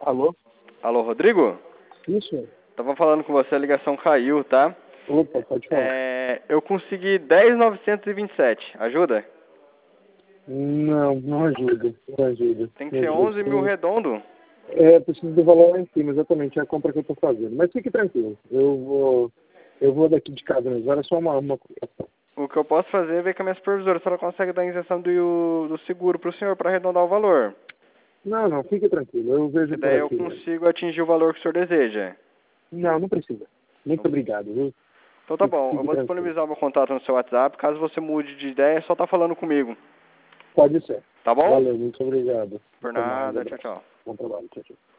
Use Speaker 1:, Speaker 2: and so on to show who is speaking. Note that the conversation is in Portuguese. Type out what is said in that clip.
Speaker 1: Alô?
Speaker 2: Alô, Rodrigo?
Speaker 1: Isso?
Speaker 2: Tava falando com você, a ligação caiu, tá?
Speaker 1: Opa, pode falar.
Speaker 2: Eu consegui 10.927. Ajuda?
Speaker 1: Não ajuda. Não ajuda.
Speaker 2: Tem que ser 11 mil redondo.
Speaker 1: Preciso do valor lá em cima, exatamente. É a compra que eu tô fazendo. Mas fique tranquilo. Eu vou daqui de casa mesmo. Era só uma cotação.
Speaker 2: O que eu posso fazer é ver com a minha supervisora se ela consegue dar a isenção do seguro pro senhor para arredondar o valor.
Speaker 1: Não, fique tranquilo. Eu vejo
Speaker 2: E
Speaker 1: por
Speaker 2: daí eu
Speaker 1: aqui mesmo.
Speaker 2: consigo atingir o valor que o senhor deseja.
Speaker 1: Não precisa. Muito obrigado, viu?
Speaker 2: Então tá bom, eu
Speaker 1: Fique
Speaker 2: vou
Speaker 1: tranquilo.
Speaker 2: disponibilizar o meu contato no seu WhatsApp. Caso você mude de ideia, é só tá falando comigo.
Speaker 1: Pode ser.
Speaker 2: Tá bom?
Speaker 1: Valeu, muito obrigado.
Speaker 2: Por
Speaker 1: Até mais,
Speaker 2: nada, tchau,
Speaker 1: abraço.
Speaker 2: tchau.
Speaker 1: Bom trabalho, tchau, tchau.